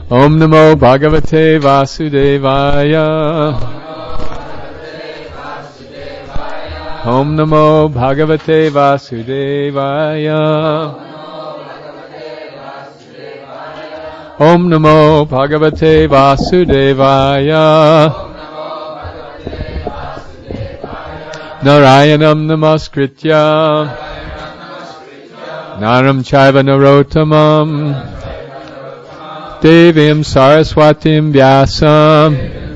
Om Namo Bhagavate Vasudevaya. Om Namo Bhagavate Vasudevaya. Om Namo Bhagavate Vasudevaya. Narayanam Namaskritya Naram Chaiva Narottamam Devim Saraswatim Vyasam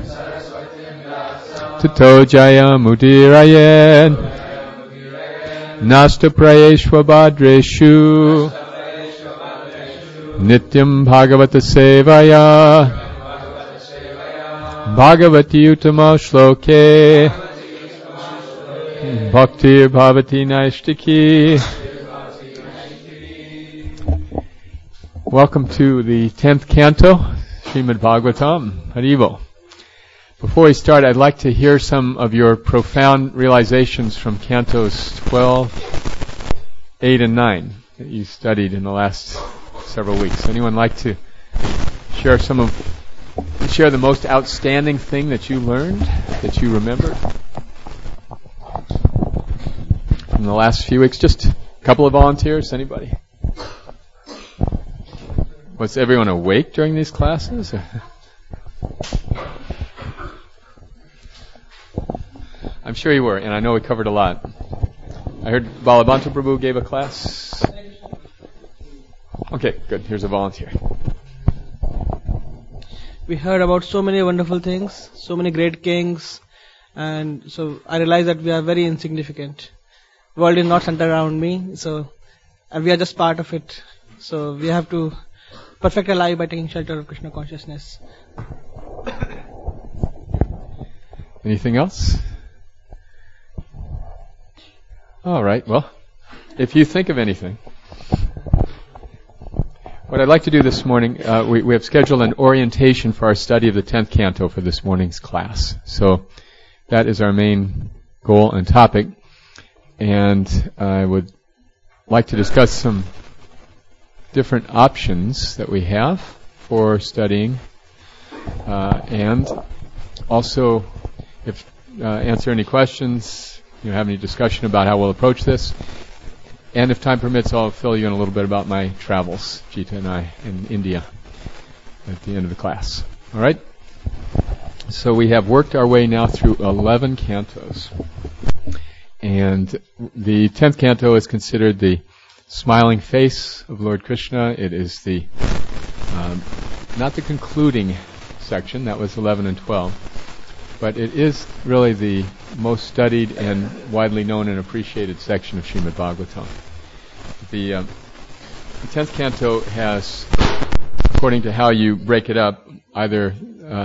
Tato Jayam Udirayet Nasta Prayeshva Bhadreshu Nityam Bhagavata Sevaya Bhagavati Uttama Shloke Bhakti Bhavati Naishtiki. Welcome to the 10th canto, Srimad Bhagavatam, Haribo. Before we start, I'd like to hear some of your profound realizations from cantos 12, 8, and 9 that you studied in the last several weeks. Anyone like to share the most outstanding thing that you learned, that you remembered from the last few weeks? Just a couple of volunteers, anybody? Was everyone awake during these classes? I'm sure you were, and I know we covered a lot. I heard Balabhanta Prabhu gave a class. Okay, good. Here's a volunteer. We heard about so many wonderful things, so many great kings, and so I realized that we are very insignificant. The world is not centered around me, and we are just part of it. So we have to perfect our life by taking shelter of Krishna consciousness. Anything else? All right, well, if you think of anything. What I'd like to do this morning, we have scheduled an orientation for our study of the 10th canto for this morning's class. So that is our main goal and topic. And I would like to discuss some different options that we have for studying, and also answer any questions, have any discussion about how we'll approach this. And if time permits, I'll fill you in a little bit about my travels, Jita and I, in India at the end of the class. All right? So we have worked our way now through 11 cantos. And the 10th canto is considered the smiling face of Lord Krishna. It is the not the concluding section, that was 11 and 12, but it is really the most studied and widely known and appreciated section of Srimad Bhagavatam. The 10th canto has, according to how you break it up, either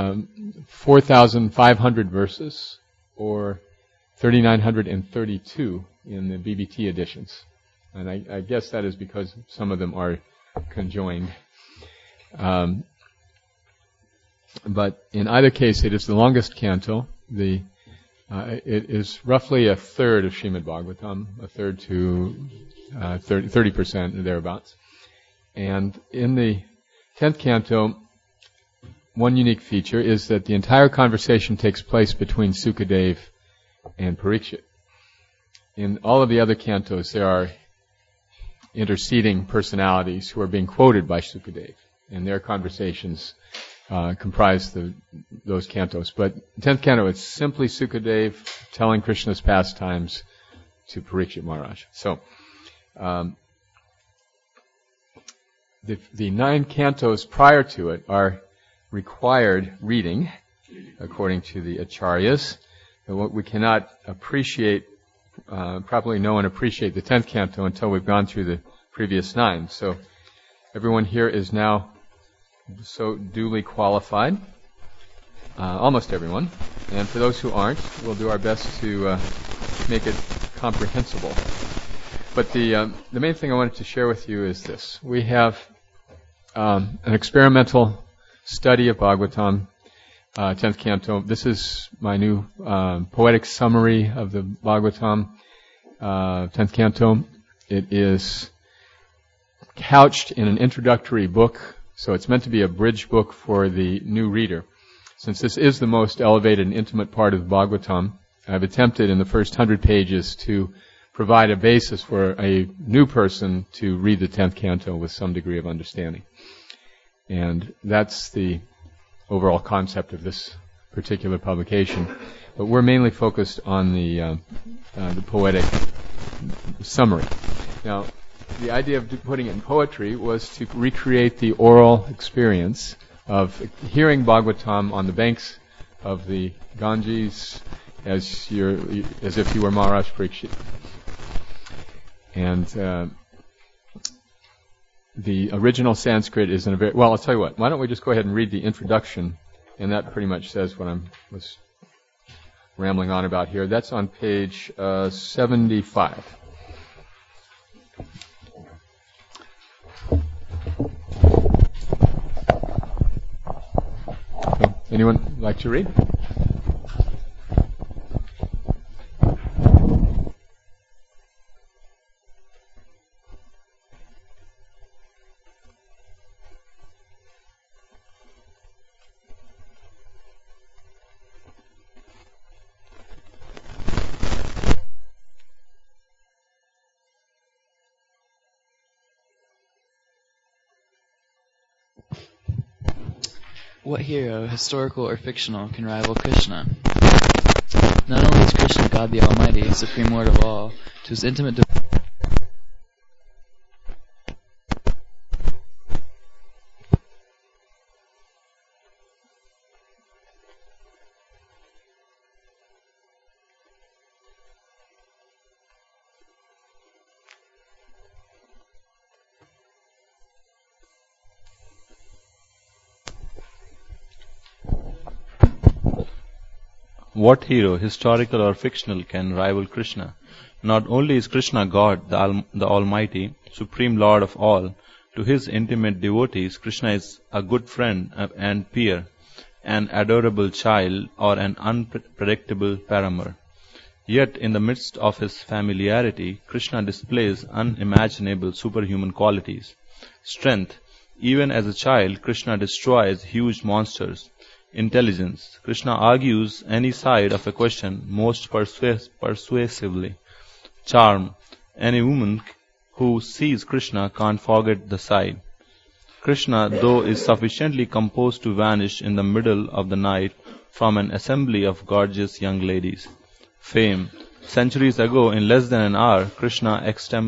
4,500 verses or 3,932 in the BBT editions. And I guess that is because some of them are conjoined. But in either case, it is the longest canto. It is roughly a third of Srimad Bhagavatam, a third to 30% or thereabouts. And in the 10th canto, one unique feature is that the entire conversation takes place between Sukadeva and Parikshit. In all of the other cantos, there are interceding personalities who are being quoted by Sukadeva, and their conversations comprise those cantos. But 10th canto, it's simply Sukadeva telling Krishna's pastimes to Parikshit Maharaj. So, the 9 cantos prior to it are required reading, according to the Acharyas. We cannot properly know and appreciate the 10th canto until we've gone through the previous 9. So everyone here is now so duly qualified, almost everyone. And for those who aren't, we'll do our best to make it comprehensible. But the main thing I wanted to share with you is this. We have an experimental study of Bhagavatam, 10th canto. This is my new poetic summary of the Bhagavatam, 10th canto. It is couched in an introductory book So it's meant to be a bridge book for the new reader. Since this is the most elevated and intimate part of the Bhagavatam, I've attempted in the first 100 pages to provide a basis for a new person to read the 10th canto with some degree of understanding. And that's the overall concept of this particular publication. But we're mainly focused on the poetic summary. Now, the idea of putting it in poetry was to recreate the oral experience of hearing Bhagavatam on the banks of the Ganges as if you were Maharaj Parikshit. And the original Sanskrit is in a very... Well, I'll tell you what. Why don't we just go ahead and read the introduction, and that pretty much says what I was rambling on about here. That's on page 75. So, anyone like to read? What hero, historical or fictional, can rival Krishna? Not only is Krishna God the Almighty, Supreme Lord of all, to his intimate What hero, historical or fictional, can rival Krishna? Not only is Krishna God, the Almighty, Supreme Lord of all, to his intimate devotees, Krishna is a good friend and peer, an adorable child, or an unpredictable paramour. Yet, in the midst of his familiarity, Krishna displays unimaginable superhuman qualities. Strength. Even as a child, Krishna destroys huge monsters. Intelligence. Krishna argues any side of a question most persuasively. Charm. Any woman who sees Krishna can't forget the sight. Krishna, though, is sufficiently composed to vanish in the middle of the night from an assembly of gorgeous young ladies. Fame. Centuries ago, in less than an hour, Krishna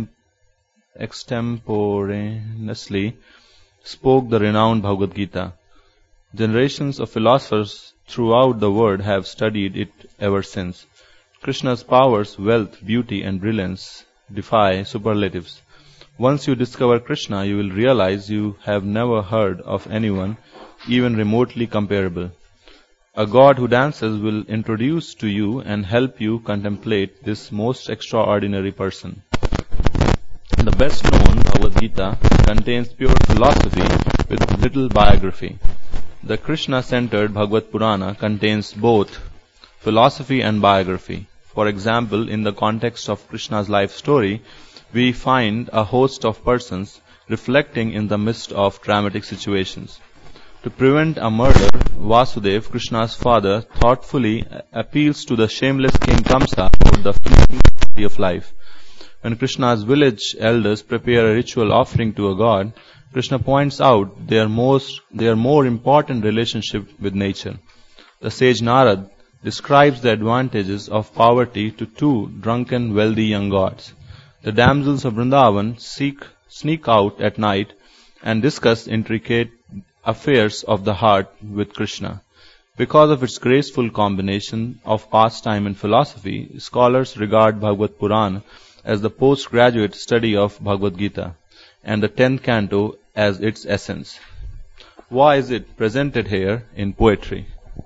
extemporaneously spoke the renowned Bhagavad Gita. Generations of philosophers throughout the world have studied it ever since. Krishna's powers, wealth, beauty, and brilliance defy superlatives. Once you discover Krishna, you will realize you have never heard of anyone even remotely comparable. A god who dances will introduce to you and help you contemplate this most extraordinary person. The best known Bhagavad Gita contains pure philosophy with little biography. The Krishna-centered Bhagavad Purana contains both philosophy and biography. For example, in the context of Krishna's life story, we find a host of persons reflecting in the midst of dramatic situations. To prevent a murder, Vasudeva, Krishna's father, thoughtfully appeals to the shameless King Kamsa about the fleeting beauty of life. When Krishna's village elders prepare a ritual offering to a god, Krishna points out their more important relationship with nature. The sage Narad describes the advantages of poverty to two drunken, wealthy young gods. The damsels of Vrindavan sneak out at night and discuss intricate affairs of the heart with Krishna. Because of its graceful combination of pastime and philosophy, scholars regard Bhagavad Purana as the postgraduate study of Bhagavad Gita, and the 10th canto as its essence. Why is it presented here in poetry?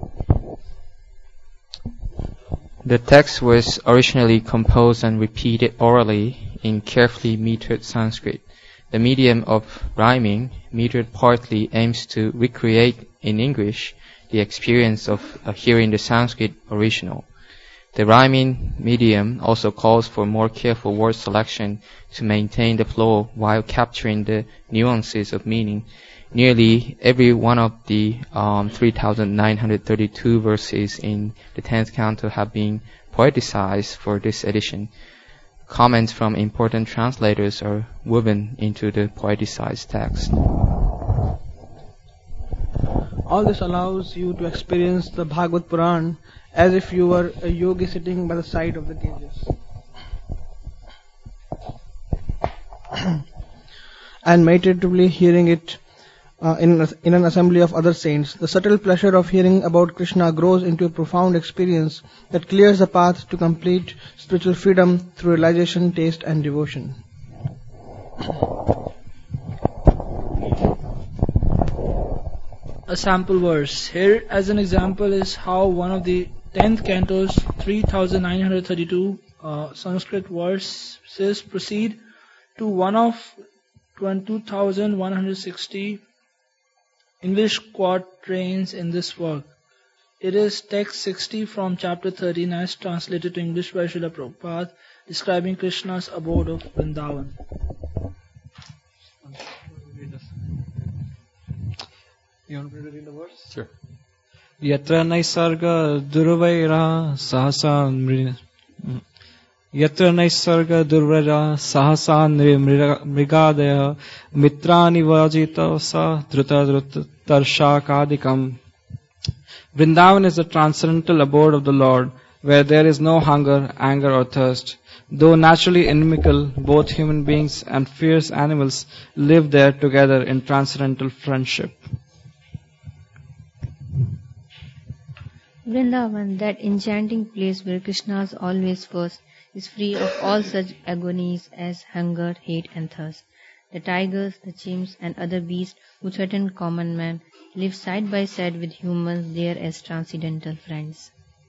The text was originally composed and repeated orally in carefully metered Sanskrit. The medium of rhyming, metered partly, aims to recreate in English the experience of hearing the Sanskrit original. The rhyming medium also calls for more careful word selection to maintain the flow while capturing the nuances of meaning Nearly every one of the 3,932 verses in the 10th canto have been poeticized for this edition. Comments from important translators are woven into the poeticized text. All this allows you to experience the Bhagavad Puran as if you were a yogi sitting by the side of the Ganges. And meditatively hearing it in an assembly of other saints. The subtle pleasure of hearing about Krishna grows into a profound experience that clears the path to complete spiritual freedom through realization, taste and devotion. A sample verse. Here as an example is how one of the 10th canto's 3,932 Sanskrit verses proceed to one of 22,160 English quatrains in this work. It is text 60 from chapter 13 as translated to English by Srila Prabhupada, describing Krishna's abode of Vrindavan. You want to read the verse? Sure. Yatra naisarga durvaira sahasa Yatra naisarga durvaira sahasa mrigadaya mitrani vajita sa druta tarshakadikam. Vrindavan is the transcendental abode of the Lord, where there is no hunger, anger or thirst. Though naturally inimical, both human beings and fierce animals live there together in transcendental friendship. Vrindavan, that enchanting place where Krishna is always first, is free of all such agonies as hunger, hate and thirst. The tigers, the chimps and other beasts who threaten common man live side by side with humans there as transcendental friends.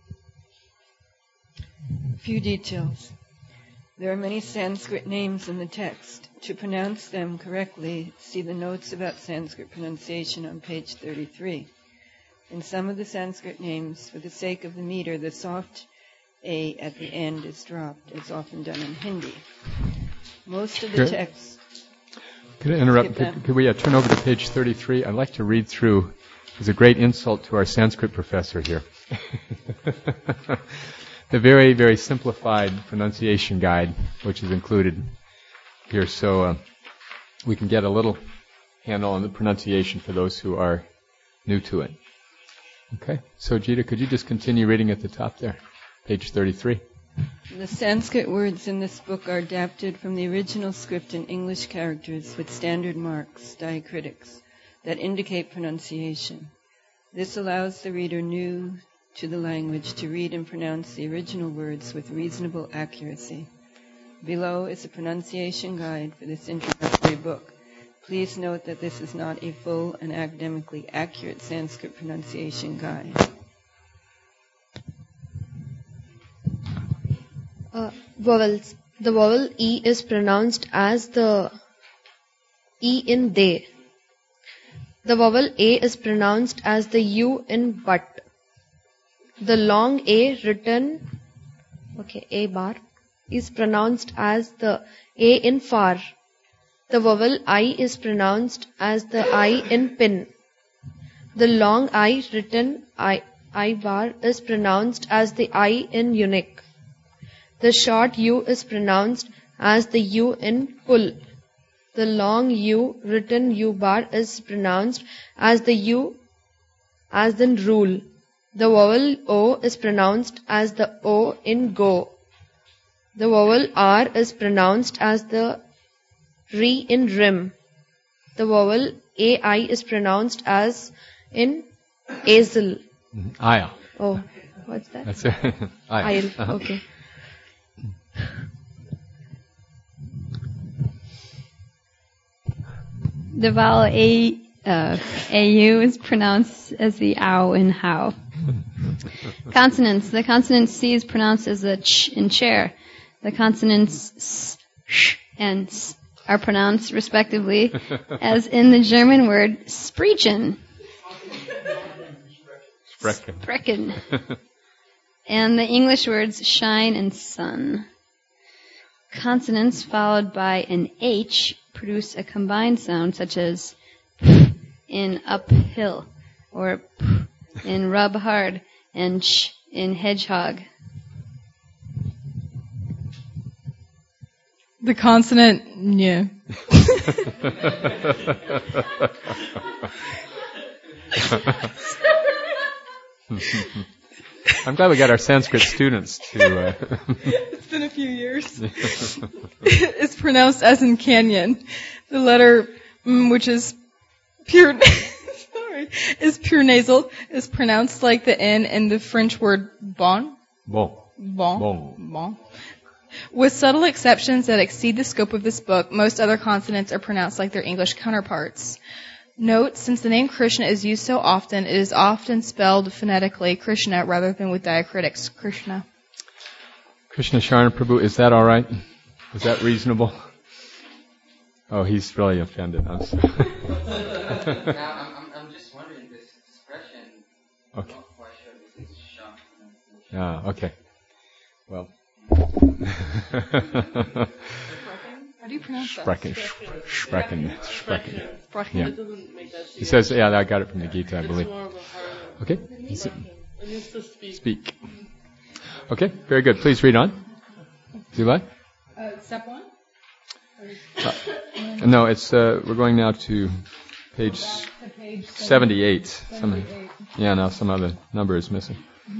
Few details. There are many Sanskrit names in the text. To pronounce them correctly, see the notes about Sanskrit pronunciation on page 33. In some of the Sanskrit names, for the sake of the meter, the soft A at the end is dropped, as often done in Hindi. Most of the texts... Could I interrupt? Could we turn over to page 33? I'd like to read through. It's a great insult to our Sanskrit professor here. The very, very simplified pronunciation guide, which is included here, so we can get a little handle on the pronunciation for those who are new to it. Okay, so Jita, could you just continue reading at the top there, page 33? The Sanskrit words in this book are adapted from the original script in English characters with standard marks, diacritics, that indicate pronunciation. This allows the reader new to the language to read and pronounce the original words with reasonable accuracy. Below is a pronunciation guide for this introductory book. Please note that this is not a full and academically accurate Sanskrit pronunciation guide. Vowels. The vowel E is pronounced as the E in they. The vowel A is pronounced as the U in but. The long A written, A bar, is pronounced as the A in far. The vowel I is pronounced as the I in pin. The long I written I bar is pronounced as the I in unique. The short U is pronounced as the U in pull. The long U written U bar is pronounced as the U as in rule. The vowel O is pronounced as the O in go. The vowel R is pronounced as the Re in rim. The vowel AI is pronounced as in aisle. Aisle. Oh, what's that? That's it. Aisle. Okay. The vowel AU is pronounced as the ow in how. Consonants. The consonant C is pronounced as the ch in chair. The consonants S, sh, and S are pronounced respectively as in the German word sprechen. Sprechen. And the English words shine and sun. Consonants followed by an H produce a combined sound such as in uphill, or p in rub hard, and ch in hedgehog. The consonant ny. I'm glad we got our Sanskrit students to... It's been a few years. It's pronounced as in canyon. The letter which is pure... is pure nasal, is pronounced like the N in the French word bon. Bon. Bon. Bon. Bon. With subtle exceptions that exceed the scope of this book, most other consonants are pronounced like their English counterparts. Note, since the name Krishna is used so often, it is often spelled phonetically Krishna rather than with diacritics Krishna. Krishna Sharna Prabhu, is that all right? Is that reasonable? Oh, he's really offended. I'm sorry. I'm just wondering this expression. Okay. I'm not quite sure this is Shah. Ah, okay. Well. How do you pronounce that? Sprechen. Yeah. It doesn't make that He says, yeah, I got it from the Gita, I believe. Okay. Speak. Okay, very good. Please read on. Zilai? Step 1? No, it's we're going now to page 78. Some other number is missing.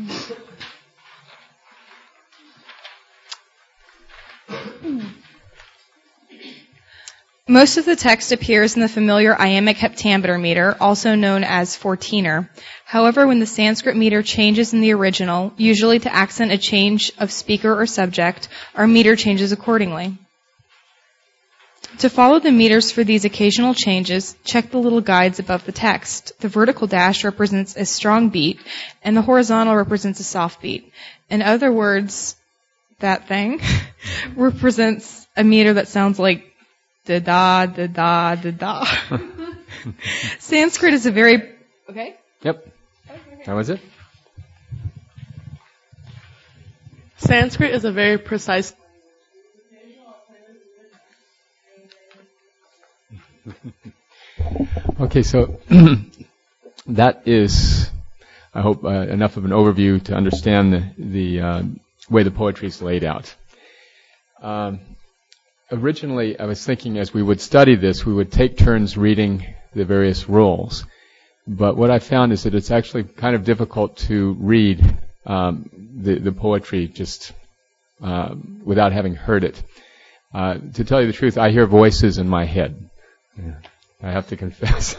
Most of the text appears in the familiar iambic heptameter meter, also known as 14er. However, when the Sanskrit meter changes in the original, usually to accent a change of speaker or subject, our meter changes accordingly. To follow the meters for these occasional changes, check the little guides above the text. The vertical dash represents a strong beat, and the horizontal represents a soft beat. In other words, that thing represents a meter that sounds like da-da, da-da, da-da. Sanskrit is a very... Okay? Yep. That was it? Sanskrit is a very precise... Okay, so that is, I hope, enough of an overview to understand the way the poetry is laid out. Originally, I was thinking as we would study this, we would take turns reading the various roles. But what I found is that it's actually kind of difficult to read the poetry just without having heard it. To tell you the truth, I hear voices in my head. Yeah, I have to confess.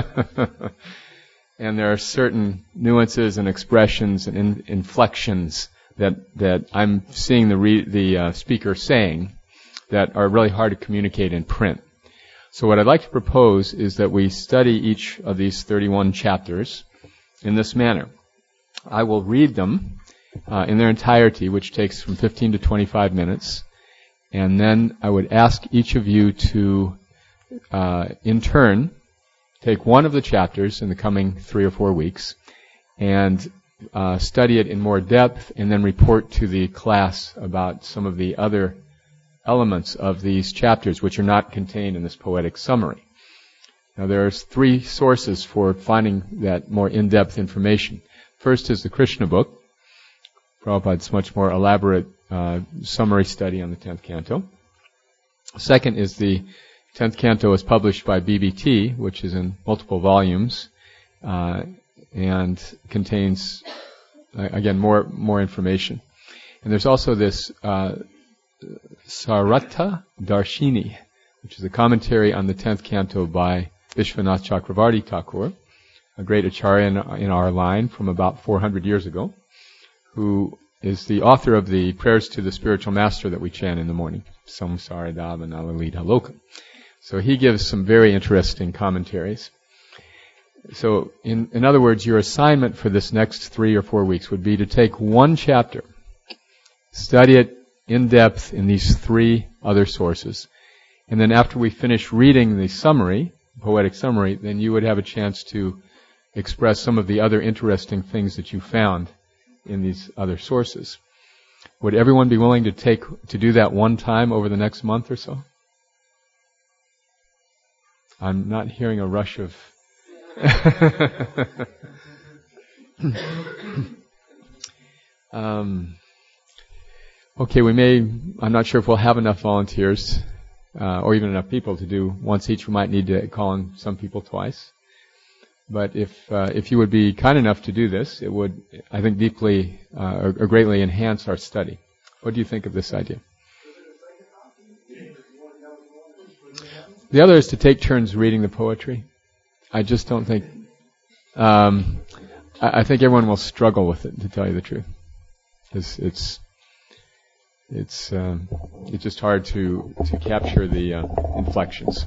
And there are certain nuances and expressions and inflections that I'm seeing the speaker saying that are really hard to communicate in print. So what I'd like to propose is that we study each of these 31 chapters in this manner. I will read them in their entirety, which takes from 15 to 25 minutes, and then I would ask each of you to, in turn, take one of the chapters in the coming 3 or 4 weeks and study it in more depth, and then report to the class about some of the other elements of these chapters which are not contained in this poetic summary. Now there's 3 sources for finding that more in-depth information. First is the Krishna book, Prabhupada's much more elaborate summary study on the 10th canto. Second is the 10th canto is published by BBT, which is in multiple volumes, and contains, again, more information. And there's also this Sarata Darshini, which is a commentary on the 10th canto by Vishwanath Chakravarti Thakur, a great acharya in our line from about 400 years ago, who is the author of the prayers to the spiritual master that we chant in the morning, Samsara Dava Nalalita Loka. So he gives some very interesting commentaries. So in other words, your assignment for this next 3 or 4 weeks would be to take one chapter, study it in depth in these 3 other sources, and then after we finish reading the summary, poetic summary, then you would have a chance to express some of the other interesting things that you found in these other sources. Would everyone be willing to do that one time over the next month or so? I'm not hearing a rush of Okay, I'm not sure if we'll have enough volunteers, or even enough people to do once each. We might need to call on some people twice. But if you would be kind enough to do this, it would, I think, deeply or greatly enhance our study. What do you think of this idea? The other is to take turns reading the poetry. I just don't think. I think everyone will struggle with it, to tell you the truth. It's just hard to capture the inflections.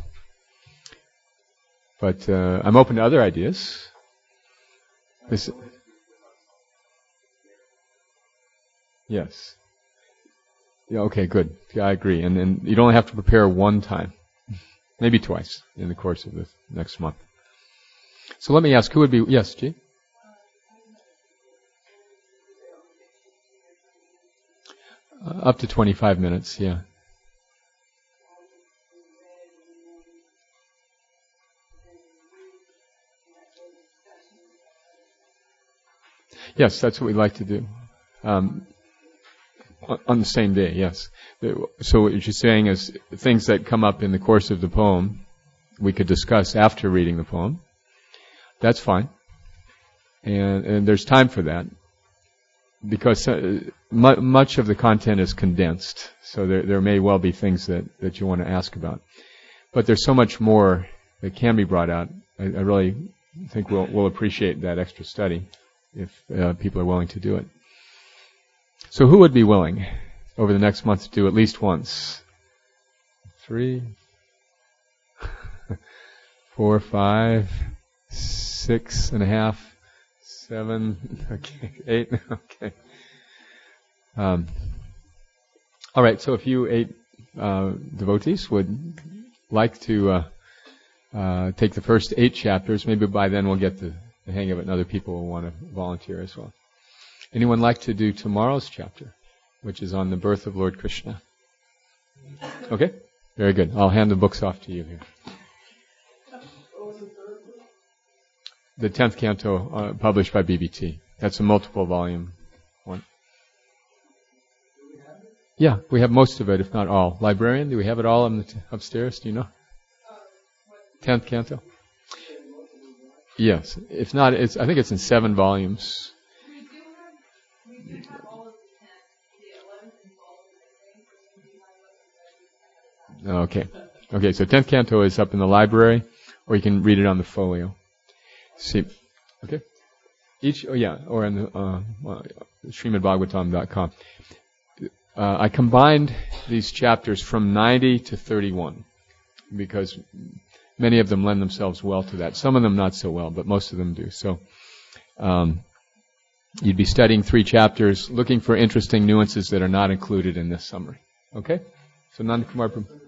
But I'm open to other ideas. Yes. Yeah. Okay. Good. Yeah, I agree. And you'd only have to prepare one time, maybe twice in the course of the next month. So let me ask, who would be? Yes, G. Up to 25 minutes. Yeah. Yes, that's what we'd like to do. On the same day, yes. So what you're saying is things that come up in the course of the poem, we could discuss after reading the poem. That's fine. And there's time for that. Because much of the content is condensed. So there may well be things that you want to ask about. But there's so much more that can be brought out. I really think we'll appreciate that extra study if people are willing to do it. So who would be willing over the next month to do at least once? 3, 4, 5, 6.5, 7, okay, 8, okay. All right, so if you 8 devotees would like to take the first 8 chapters, maybe by then we'll get the hang of it and other people will want to volunteer as well. Anyone like to do tomorrow's chapter, which is on the birth of Lord Krishna? Okay, very good. I'll hand the books off to you here. The 10th canto, published by BBT. That's a multiple volume one. Yeah, we have most of it, if not all. Librarian, do we have it all upstairs? Do you know? 10th canto? Yes. If not, I think it's in 7 volumes. Okay. Okay, so 10th canto is up in the library, or you can read it on the folio. See. Okay. Or on the SrimadBhagavatam.com. I combined these chapters from 90 to 31 because many of them lend themselves well to that. Some of them not so well, but most of them do. So you'd be studying 3 chapters, looking for interesting nuances that are not included in this summary. Okay? So Nanda Kumar,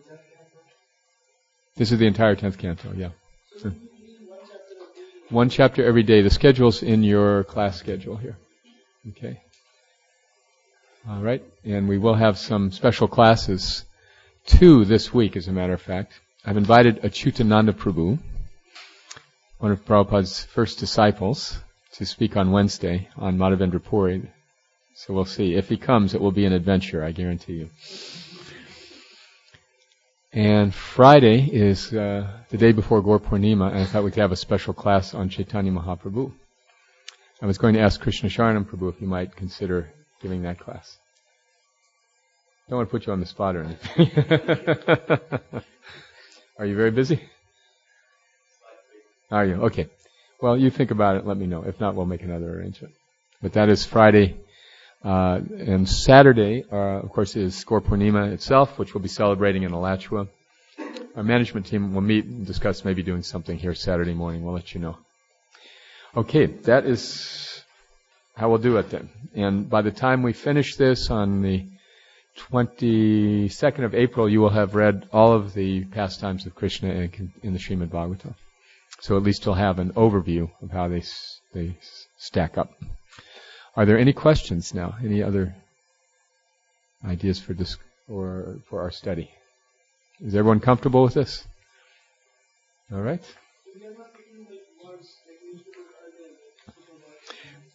this is the entire 10th canto, yeah. Sure. 1 chapter every day. The schedule's in your class schedule here. Okay. All right. And we will have some special classes, 2 this week, as a matter of fact. I've invited Achyutananda Prabhu, one of Prabhupada's first disciples, to speak on Wednesday on Madhavendra Puri. So we'll see. If he comes, it will be an adventure, I guarantee you. And Friday is the day before Gaur Purnima, and I thought we could have a special class on Chaitanya Mahaprabhu. I was going to ask Krishna Sharanam Prabhu if he might consider giving that class. Don't want to put you on the spot or anything. Are you very busy? Are you? Okay. Well, you think about it, let me know. If not, we'll make another arrangement. But that is Friday. And Saturday, of course, is Gaur Purnima itself, which we'll be celebrating in Alachua. Our management team will meet and discuss maybe doing something here Saturday morning. We'll let you know. Okay, that is how we'll do it then. And by the time we finish this on the 22nd of April, you will have read all of the pastimes of Krishna in the Srimad Bhagavatam. So at least you'll have an overview of how they stack up. Are there any questions now? Any other ideas for this or for our study? Is everyone comfortable with this? All right.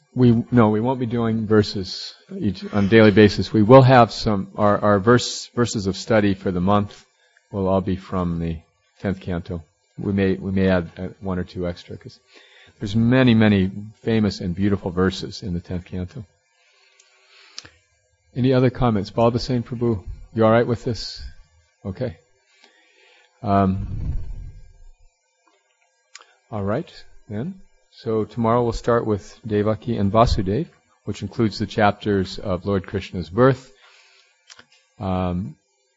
We won't be doing verses on a daily basis. We will have our verses of study for the month will all be from the 10th canto. We may add one or two extra because there's many, many famous and beautiful verses in the 10th canto. Any other comments? Bala Basain Prabhu, you all right with this? Okay. All right, then. So tomorrow we'll start with Devaki and Vasudev, which includes the chapters of Lord Krishna's birth. The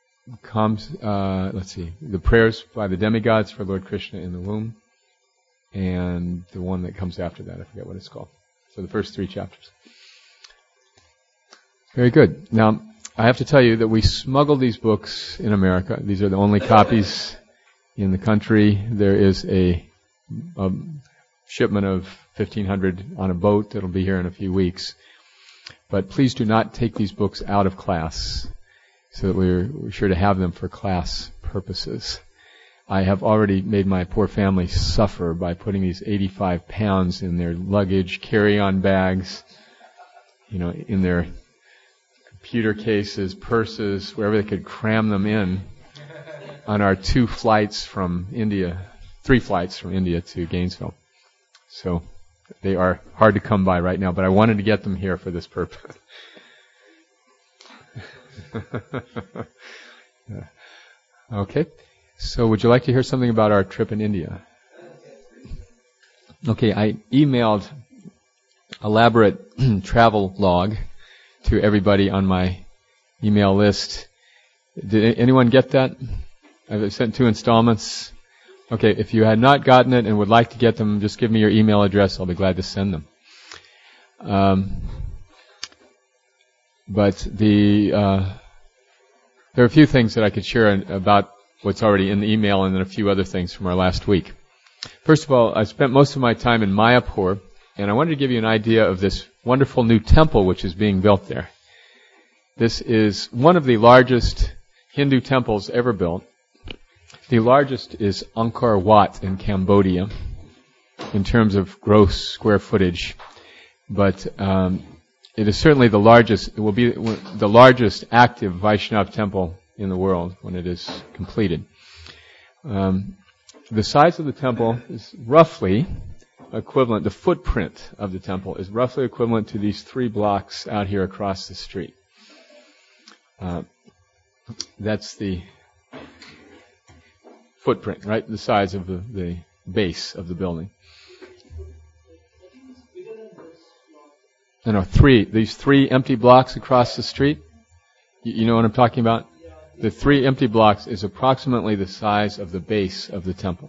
prayers by the demigods for Lord Krishna in the womb, and the one that comes after that, I forget what it's called. So the first 3 chapters. Very good. Now, I have to tell you that we smuggled these books in America. These are the only copies in the country. There is a shipment of 1,500 on a boat that'll be here in a few weeks. But please do not take these books out of class, so that we're sure to have them for class purposes. I have already made my poor family suffer by putting these 85 pounds in their luggage, carry-on bags, in their computer cases, purses, wherever they could cram them in on our 3 flights from India to Gainesville. So they are hard to come by right now, but I wanted to get them here for this purpose. Okay. So would you like to hear something about our trip in India? Okay, I emailed elaborate travel log to everybody on my email list. Did anyone get that? I've sent 2 installments. Okay, if you had not gotten it and would like to get them, just give me your email address. I'll be glad to send them. But there are a few things that I could share about what's already in the email, and then a few other things from our last week. First of all, I spent most of my time in Mayapur, and I wanted to give you an idea of this wonderful new temple which is being built there. This is one of the largest Hindu temples ever built. The largest is Angkor Wat in Cambodia in terms of gross square footage, but it is certainly the largest. It will be the largest active Vaishnava temple in the world when it is completed. The size of the temple is roughly equivalent. The footprint of the temple is roughly equivalent to these 3 blocks out here across the street. That's the footprint, right? The size of the base of the building. These 3 empty blocks across the street. You know what I'm talking about? The 3 empty blocks is approximately the size of the base of the temple.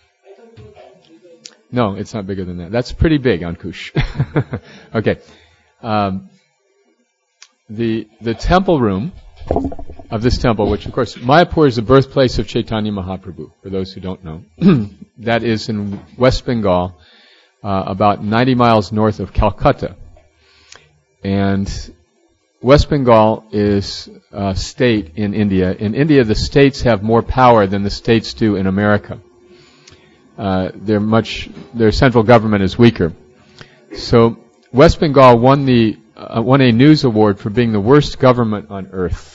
No, it's not bigger than that. That's pretty big, Ankush. Okay. The temple room of this temple, which of course, Mayapur is the birthplace of Chaitanya Mahaprabhu, for those who don't know. That is in West Bengal, about 90 miles north of Calcutta. And West Bengal is a state in India. In India, the states have more power than the states do in America. Their central government is weaker. So West Bengal won a news award for being the worst government on earth.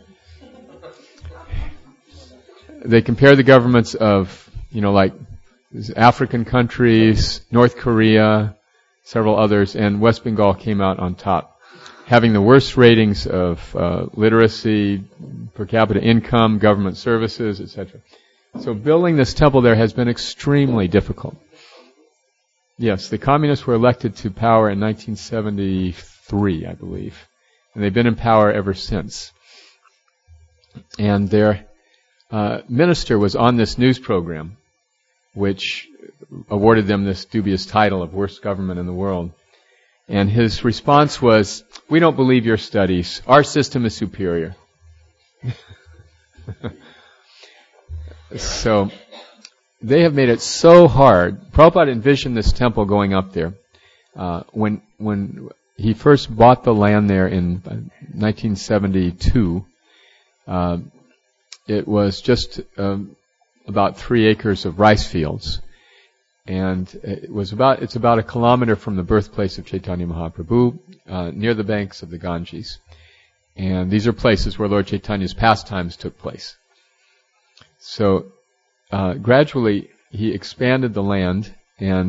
They compare the governments of, like African countries, North Korea, several others, and West Bengal came out on top, having the worst ratings of literacy, per capita income, government services, etc. So building this temple there has been extremely difficult. Yes, the communists were elected to power in 1973, I believe, and they've been in power ever since. And their minister was on this news program, which awarded them this dubious title of worst government in the world. And his response was, "We don't believe your studies. Our system is superior." So they have made it so hard. Prabhupada envisioned this temple going up there. When he first bought the land there in 1972, it was just about 3 acres of rice fields. And it's about a kilometer from the birthplace of Chaitanya Mahaprabhu, near the banks of the Ganges. And these are places where Lord Chaitanya's pastimes took place. So, gradually, he expanded the land, and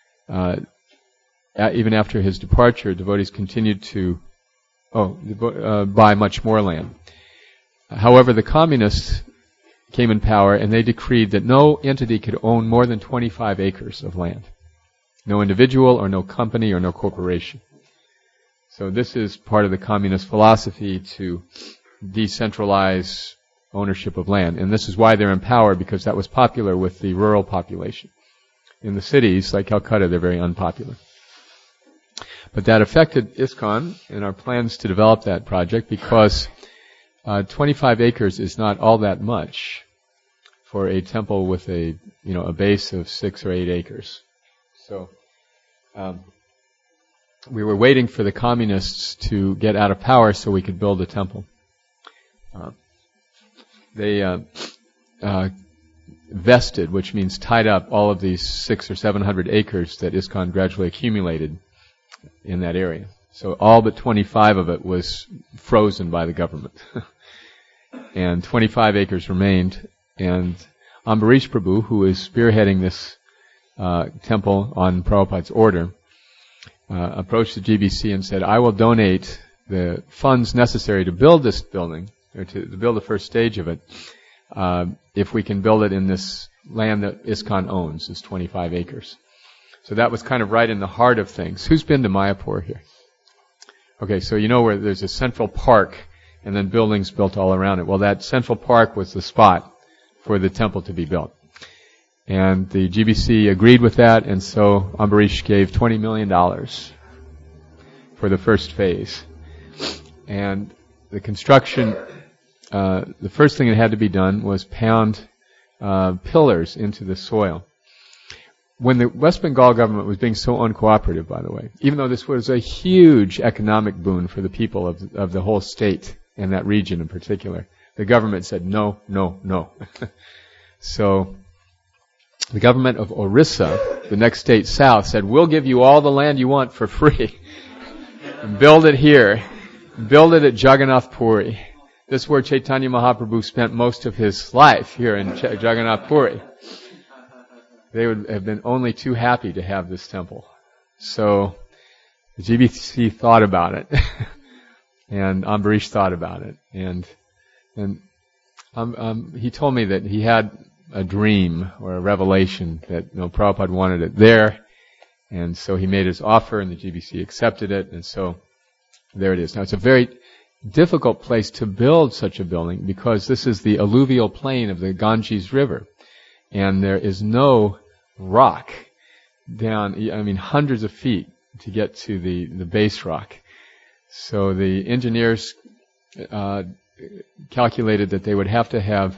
even after his departure, devotees continued to buy much more land. However, the communists came in power, and they decreed that no entity could own more than 25 acres of land. No individual or no company or no corporation. So this is part of the communist philosophy to decentralize ownership of land. And this is why they're in power, because that was popular with the rural population. In the cities, like Calcutta, they're very unpopular. But that affected ISKCON and our plans to develop that project, because 25 acres is not all that much for a temple with a base of 6 or 8 acres. So we were waiting for the communists to get out of power so we could build a temple. They vested, which means tied up, all of these 600 or 700 acres that ISKCON gradually accumulated in that area. So all but 25 of it was frozen by the government. And 25 acres remained. And Ambarish Prabhu, who is spearheading this temple on Prabhupada's order, approached the GBC and said, I will donate the funds necessary to build this building, or to build the first stage of it, if we can build it in this land that ISKCON owns, this 25 acres. So that was kind of right in the heart of things. Who's been to Mayapur here? Okay, so you know where there's a central park and then buildings built all around it. Well, that central park was the spot for the temple to be built. And the GBC agreed with that, and so Ambarish gave $20 million for the first phase. And the construction, the first thing that had to be done was pound pillars into the soil. When the West Bengal government was being so uncooperative, by the way, even though this was a huge economic boon for the people of the whole state and that region in particular, the government said no, no, no. So the government of Orissa, the next state south, said, we'll give you all the land you want for free. Build it here. Build it at Jagannath Puri. This is where Chaitanya Mahaprabhu spent most of his life, here in Jagannath Puri. They would have been only too happy to have this temple. So the GBC thought about it, and Ambarish thought about it, and he told me that he had a dream or a revelation that Prabhupada wanted it there, and so he made his offer, and the GBC accepted it, and so there it is. Now it's a very difficult place to build such a building because this is the alluvial plain of the Ganges River. And there is no rock down, hundreds of feet to get to the base rock. So the engineers calculated that they would have to have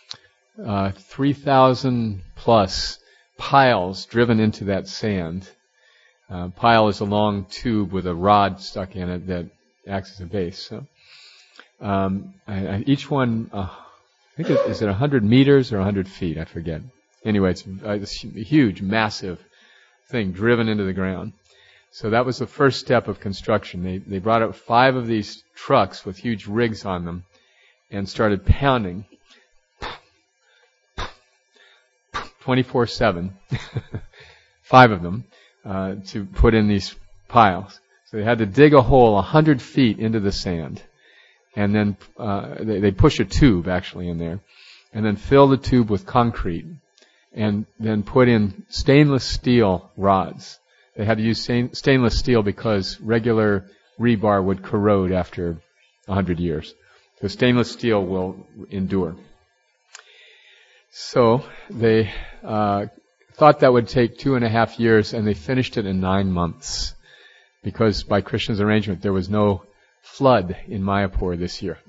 3,000 plus piles driven into that sand. Pile is a long tube with a rod stuck in it that acts as a base. So each one, I think is it 100 meters or 100 feet? I forget. Anyway, it's this huge, massive thing driven into the ground. So that was the first step of construction. They brought up 5 of these trucks with huge rigs on them and started pounding 24/7, 5 of them, to put in these piles. So they had to dig a hole 100 feet into the sand. And then they push a tube actually in there, and then fill the tube with concrete, and then put in stainless steel rods. They had to use stainless steel because regular rebar would corrode after 100 years. So stainless steel will endure. So they thought that would take 2.5 years, and they finished it in 9 months, because by Krishna's arrangement there was no flood in Mayapur this year.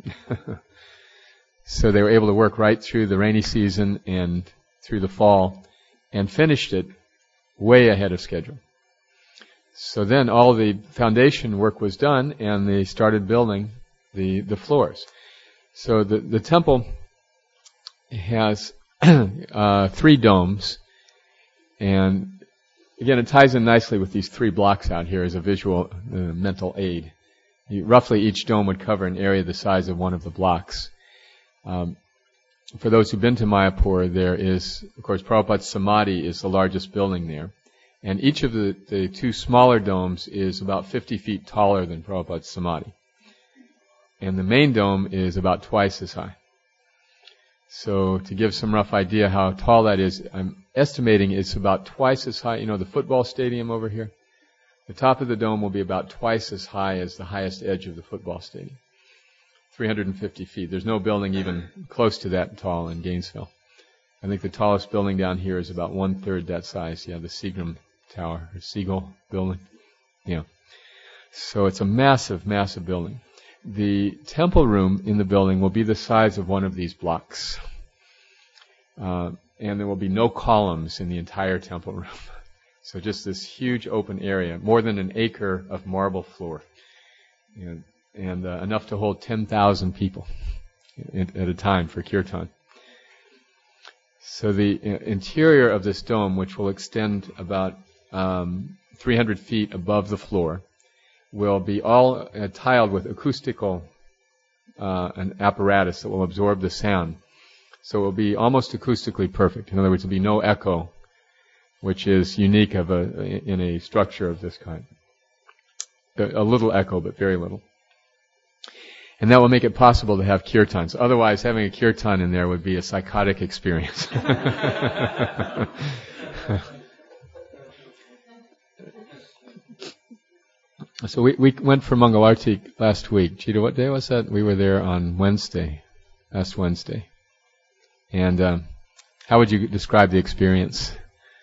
So they were able to work right through the rainy season and through the fall, and finished it way ahead of schedule. So then all the foundation work was done, and they started building the floors. So the temple has 3 domes, And again, it ties in nicely with these 3 blocks out here as a visual mental aid. Roughly each dome would cover an area the size of one of the blocks. For those who've been to Mayapur, there is, of course, Prabhupada's Samadhi is the largest building there. And each of the 2 smaller domes is about 50 feet taller than Prabhupada's Samadhi. And the main dome is about twice as high. So to give some rough idea how tall that is, I'm estimating it's about twice as high. You know the football stadium over here? The top of the dome will be about twice as high as the highest edge of the football stadium. 350 feet. There's no building even close to that tall in Gainesville. I think the tallest building down here is about 1/3 that size. Yeah, the Seagram Tower, or Siegel building. Yeah. So it's a massive, massive building. The temple room in the building will be the size of one of these blocks. And there will be no columns in the entire temple room. So just this huge open area, more than an acre of marble floor. And enough to hold 10,000 people at a time for kirtan. So the interior of this dome, which will extend about 300 feet above the floor, will be all tiled with acoustical an apparatus that will absorb the sound. So it will be almost acoustically perfect. In other words, there will be no echo, which is unique in a structure of this kind. A little echo, but very little. And that will make it possible to have kirtans. Otherwise, having a kirtan in there would be a psychotic experience. So we went for Mangalarti last week. Chita, what day was that? We were there on Wednesday, last Wednesday. And how would you describe the experience?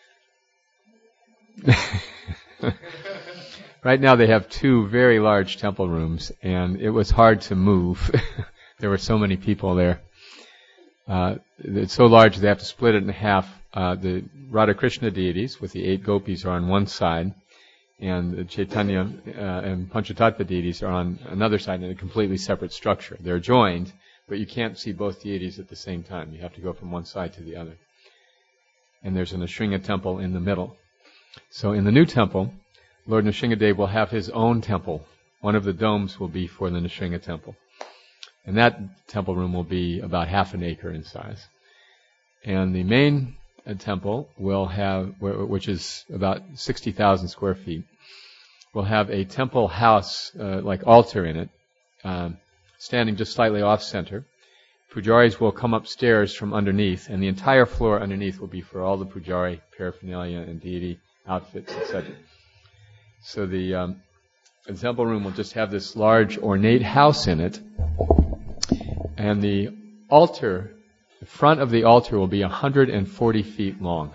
Right now they have 2 very large temple rooms, and it was hard to move. There were so many people there. It's so large they have to split it in half. The Radha Krishna deities with the 8 gopis are on one side, and the Chaitanya and Panchatattva deities are on another side in a completely separate structure. They're joined, but you can't see both deities at the same time. You have to go from one side to the other. And there's an Nrsimha temple in the middle. So in the new temple, Lord Nrsimhadev will have his own temple. One of the domes will be for the Nrsimha temple. And that temple room will be about half an acre in size. And the main temple will have, which is about 60,000 square feet, will have a temple house, like altar in it, standing just slightly off center. Pujaris will come upstairs from underneath, and the entire floor underneath will be for all the pujari paraphernalia and deity outfits, etc. So the temple room will just have this large ornate house in it, and the altar, the front of the altar will be 140 feet long.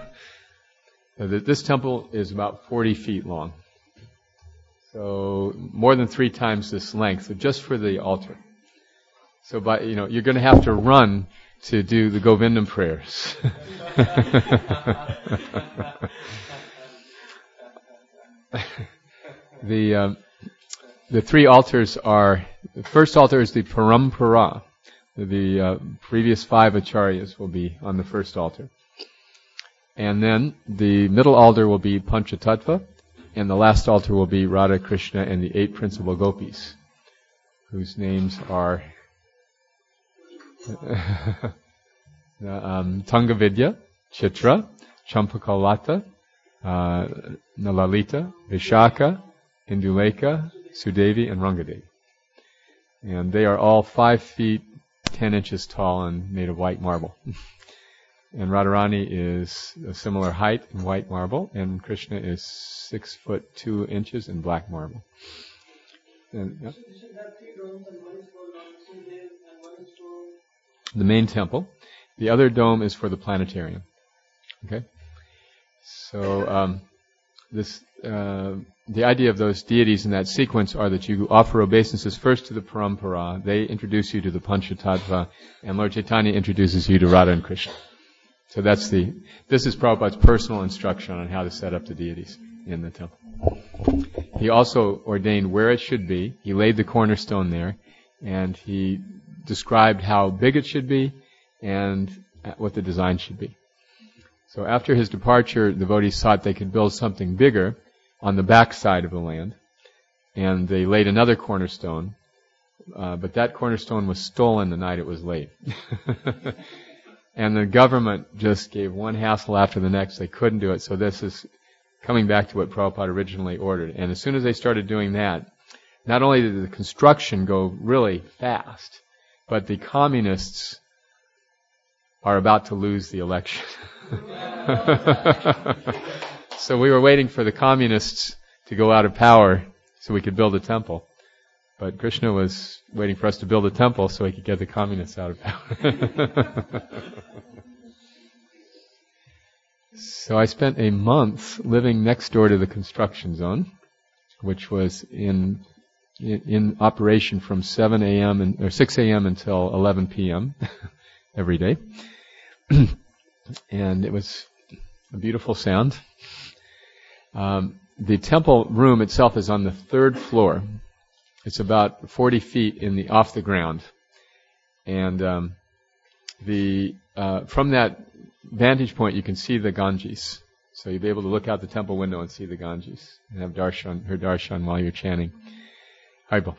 This temple is about 40 feet long. So more than 3 times this length, just for the altar. So you're going to have to run to do the Govindam prayers. The 3 altars are, the first altar is the Parampara. The previous 5 acharyas will be on the first altar. And then the middle altar will be Panchatattva, and the last altar will be Radha Krishna and the 8 principal gopis, whose names are Tangavidya, Chitra, Champakalata, Nalalita, Vishaka, Induleka, Sudevi, and Rangadevi. And they are all 5 feet 10 inches tall and made of white marble. And Radharani is a similar height in white marble, and Krishna is 6 foot 2 inches in black marble. And, yeah. The main temple. The other dome is for the planetarium. Okay? So, the idea of those deities in that sequence are that you offer obeisances first to the Parampara, they introduce you to the Panchatattva, and Lord Chaitanya introduces you to Radha and Krishna. So this is Prabhupada's personal instruction on how to set up the deities in the temple. He also ordained where it should be. He laid the cornerstone there, and he described how big it should be and what the design should be. So after his departure, the devotees thought they could build something bigger on the back side of the land, and they laid another cornerstone, but that cornerstone was stolen the night it was laid. And the government just gave one hassle after the next. They couldn't do it, so this is coming back to what Prabhupada originally ordered. And as soon as they started doing that, not only did the construction go really fast, but the communists are about to lose the election. So we were waiting for the communists to go out of power so we could build a temple. But Krishna was waiting for us to build a temple so he could get the communists out of power. So I spent a month living next door to the construction zone, which was in operation from 7 a.m. or 6 a.m. until 11 p.m. every day. And it was a beautiful sound. The temple room itself is on the 3rd floor. It's about 40 feet off the ground. And from that vantage point you can see the Ganges. So you'll be able to look out the temple window and see the Ganges and have her darshan while you're chanting Haribol.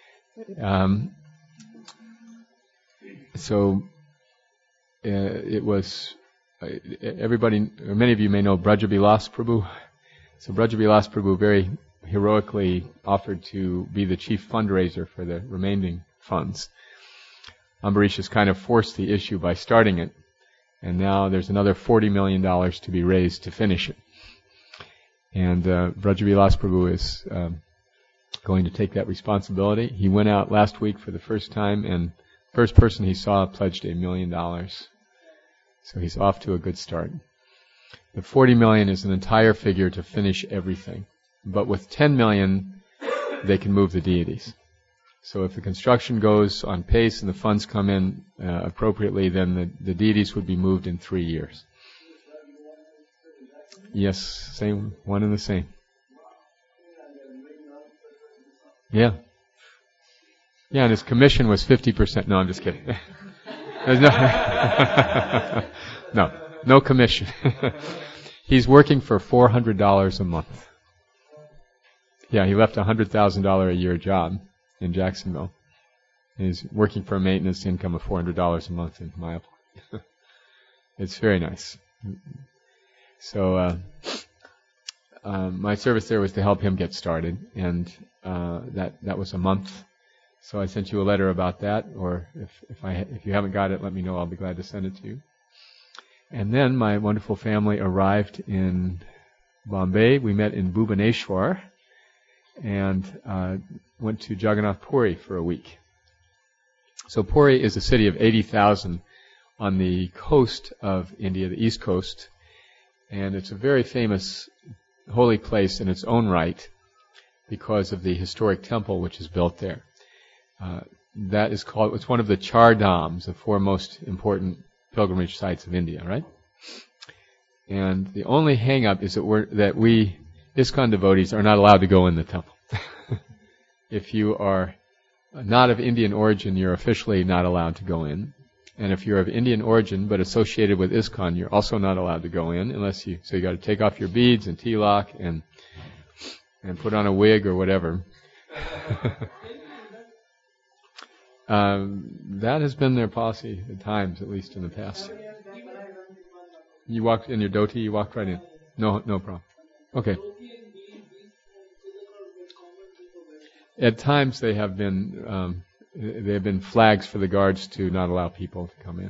It was everybody, or many of you may know Braja Bilas Prabhu. So Braja Bilas Prabhu very heroically offered to be the chief fundraiser for the remaining funds. Ambarish has kind of forced the issue by starting it, and now there's another $40 million to be raised to finish it. And Braja Bilas Prabhu is going to take that responsibility. He went out last week for the first time, and first person he saw pledged $1 million. So he's off to a good start. The 40 million is an entire figure to finish everything. But with 10 million, they can move the deities. So if the construction goes on pace and the funds come in appropriately, then the deities would be moved in 3 years. Yes, same, one and the same. Yeah. Yeah, and his commission was 50%. No, I'm just kidding. There's no commission. He's working for $400 a month. Yeah, he left a $100,000 a year job in Jacksonville. He's working for a maintenance income of $400 a month in Mayapur. It's very nice. So my service there was to help him get started, and that was a month. So I sent you a letter about that, or if you haven't got it, let me know. I'll be glad to send it to you. And then my wonderful family arrived in Bombay. We met in Bhubaneswar and went to Jagannath Puri for a week. So Puri is a city of 80,000 on the coast of India, the east coast, and it's a very famous holy place in its own right because of the historic temple which is built there. It's one of the Char Dhams, the 4 most important pilgrimage sites of India, right? And the only hang-up is that we ISKCON devotees are not allowed to go in the temple. If you are not of Indian origin, you're officially not allowed to go in. And if you're of Indian origin but associated with ISKCON, you're also not allowed to go in so you got to take off your beads and tilak and put on a wig or whatever. That has been their policy at times, at least in the past. You walked in your dhoti, you walked right in. No problem. Okay. At times they have been flags for the guards to not allow people to come in.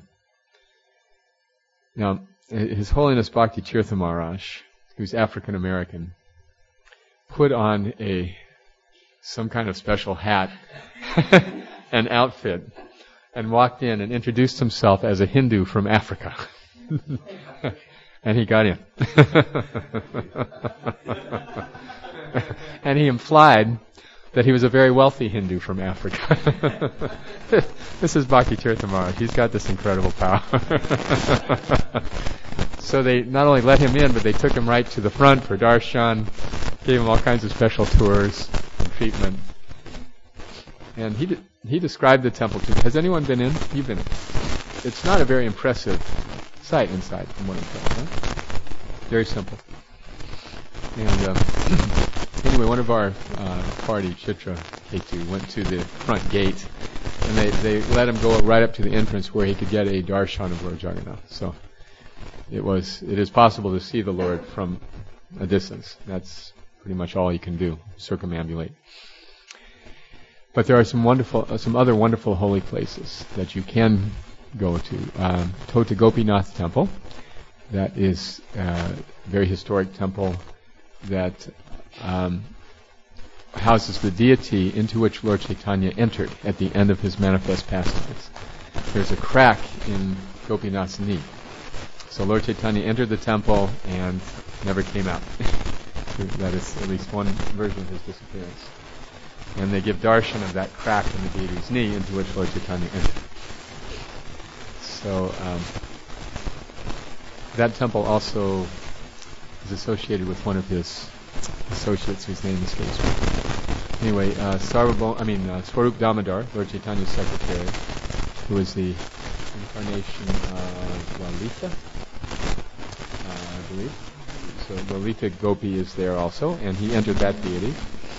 Now, His Holiness Bhakti Tirtha Maharaj, who's African American, put on some kind of special hat and outfit and walked in and introduced himself as a Hindu from Africa. And he got in. And he implied that he was a very wealthy Hindu from Africa. This is Bhakti Tirtha Maharaj. He's got this incredible power. So they not only let him in, but they took him right to the front for darshan, gave him all kinds of special tours and treatment. And he described the temple to me. Has anyone been in? You've been in. It's not a very impressive sight inside from what I'm telling you. Very simple. And anyway, one of our party, Chitra Ketu, went to the front gate, and they let him go right up to the entrance where he could get a darshan of Lord Jagannath. So it is possible to see the Lord from a distance. That's pretty much all you can do, circumambulate. But there are some other wonderful holy places that you can go to. Tota Gopinath Temple, that is a very historic temple that houses the deity into which Lord Chaitanya entered at the end of his manifest pastimes. There's a crack in Gopinath's knee. So Lord Chaitanya entered the temple and never came out. That is at least one version of his disappearance. And they give darshan of that crack in the deity's knee into which Lord Chaitanya entered. So that temple also is associated with one of his associates whose name escapes me. Anyway, Swarup Damodar, Lord Chaitanya's secretary, who is the incarnation of Lalita, I believe. So Lalita Gopi is there also, and he entered that deity.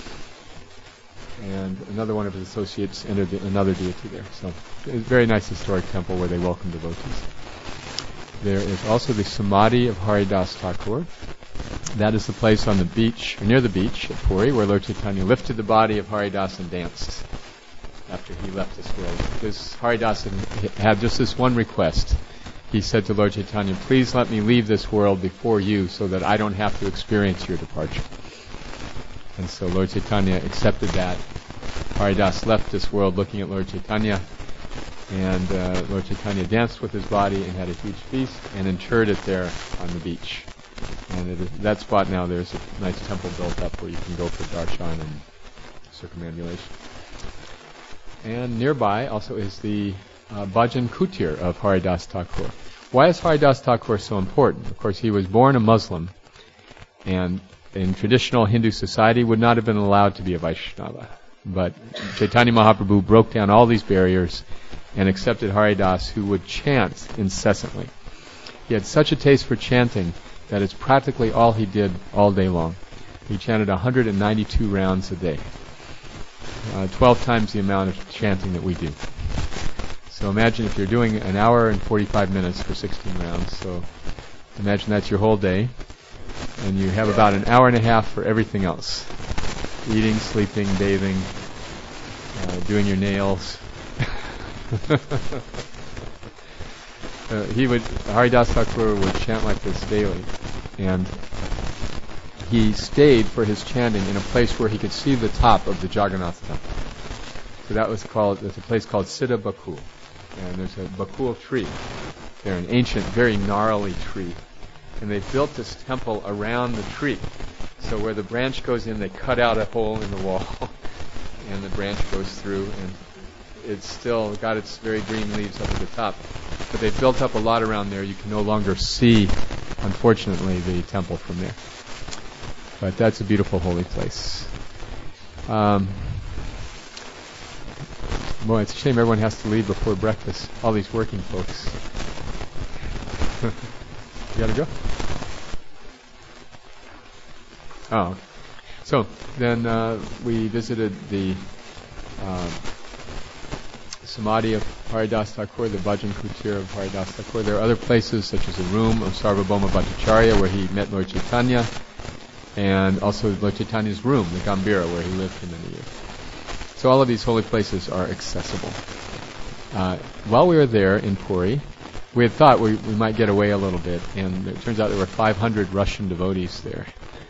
And another one of his associates entered another deity there. So it's a very nice historic temple where they welcome devotees. There is also the Samadhi of Haridas Thakur. That is the place on the beach, or near the beach at Puri, where Lord Chaitanya lifted the body of Haridas and danced after he left this world. Because Haridas had just this one request. He said to Lord Chaitanya, please let me leave this world before you so that I don't have to experience your departure. And so Lord Chaitanya accepted that. Haridas left this world looking at Lord Chaitanya, and Lord Chaitanya danced with his body and had a huge feast and interred it there on the beach. And that spot now, there's a nice temple built up where you can go for darshan and circumambulation. And nearby also is the Bhajan Kutir of Haridas Thakur. Why is Haridas Thakur so important? Of course, he was born a Muslim, and in traditional Hindu society would not have been allowed to be a Vaishnava. But Chaitanya Mahaprabhu broke down all these barriers and accepted Haridas, who would chant incessantly. He had such a taste for chanting that it's practically all he did all day long. He chanted 192 rounds a day, 12 times the amount of chanting that we do. So imagine if you're doing an hour and 45 minutes for 16 rounds, so imagine that's your whole day, and you have about an hour and a half for everything else. Eating, sleeping, bathing, doing your nails. Haridas Thakur would chant like this daily, and he stayed for his chanting in a place where he could see the top of the Jagannath temple. So there's a place called Siddha Bakul, and there's a bakul tree. They're an ancient, very gnarly tree, and they built this temple around the tree. So where the branch goes in, they cut out a hole in the wall, and the branch goes through, and it's still got its very green leaves up at the top. But they built up a lot around there. You can no longer see, unfortunately, the temple from there. But that's a beautiful holy place. Boy, it's a shame everyone has to leave before breakfast. All these working folks. You gotta go? Oh. So, then we visited the Samadhi of Haridas Thakur, the Bhajan Kutir of Haridas Thakur. There are other places, such as the room of Sarvabhauma Bhattacharya, where he met Lord Chaitanya, and also Lord Chaitanya's room, the Gambhira, where he lived for many years. So all of these holy places are accessible. While we were there in Puri, we had thought we might get away a little bit, and it turns out there were 500 Russian devotees there.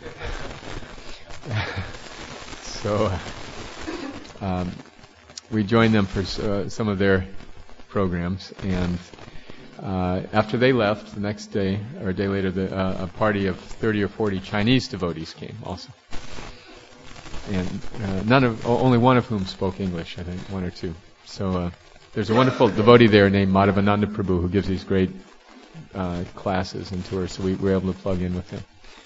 So we joined them for some of their programs, and after they left, the next day, or a day later, a party of 30 or 40 Chinese devotees came also. And only one of whom spoke English, I think, one or two. So there's a wonderful devotee there named Madhavananda Prabhu who gives these great classes and tours, so we were able to plug in with him.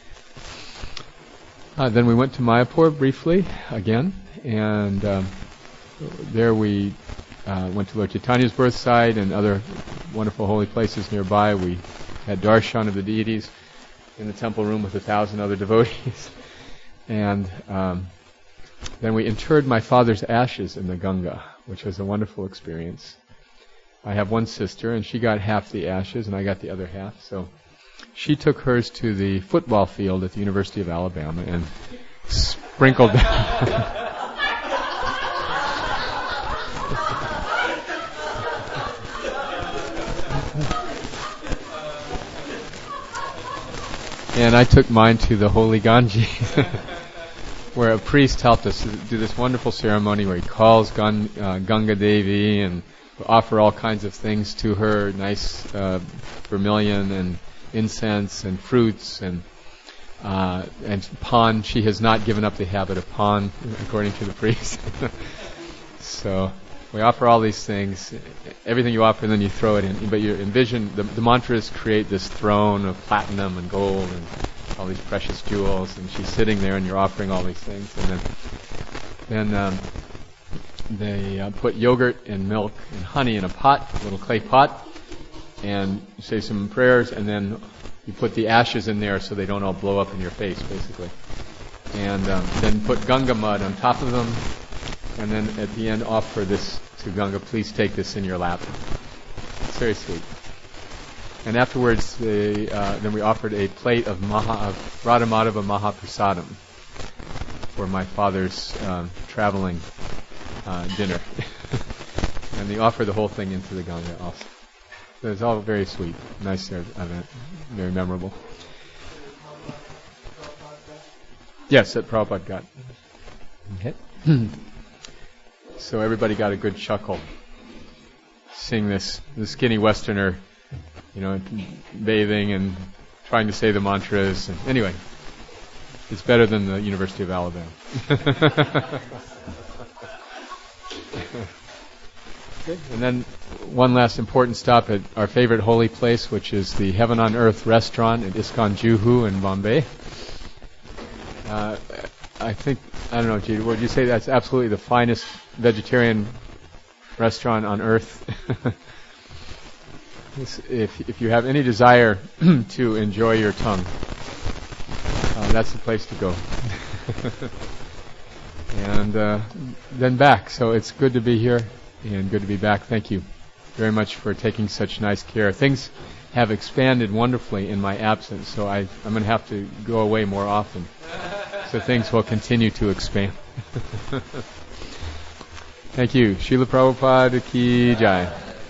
Then we went to Mayapur briefly again, and there we went to Lord Chaitanya's birth site and other wonderful holy places nearby. We had darshan of the deities in the temple room with 1,000 other devotees. And then we interred my father's ashes in the Ganga, which was a wonderful experience. I have one sister, and she got half the ashes, and I got the other half. So she took hers to the football field at the University of Alabama and sprinkled and I took mine to the Holy Ganges, where a priest helped us do this wonderful ceremony where he calls Ganga Devi and offer all kinds of things to her, nice vermilion and incense and fruits and pan. She has not given up the habit of pan, according to the priest. So we offer all these things, everything you offer, and then you throw it in. But you envision the mantras create this throne of platinum and gold and all these precious jewels, and she's sitting there, and you're offering all these things, and then they put yogurt and milk and honey in a pot, a little clay pot, and you say some prayers, and then you put the ashes in there so they don't all blow up in your face, basically. And then put Ganga mud on top of them, and then at the end offer this to Ganga, please take this in your lap. It's very sweet. And afterwards, then we offered a plate of Radha Madhava Mahaprasadam for my father's traveling dinner. And they offer the whole thing into the Ganga also. So it's all very sweet, nice event, very memorable. Yes, that Prabhupada got. Okay. So everybody got a good chuckle seeing the skinny Westerner, bathing and trying to say the mantras. And anyway, it's better than the University of Alabama. Okay. And then one last important stop at our favorite holy place, which is the Heaven on Earth restaurant at ISKCON Juhu in Bombay. I don't know, G, would you say that's absolutely the finest vegetarian restaurant on earth? If you have any desire to enjoy your tongue, that's the place to go. And then back. So it's good to be here and good to be back. Thank you very much for taking such nice care. Things have expanded wonderfully in my absence, so I'm going to have to go away more often. So things will continue to expand. Thank you. Srila Prabhupada Ki Jai.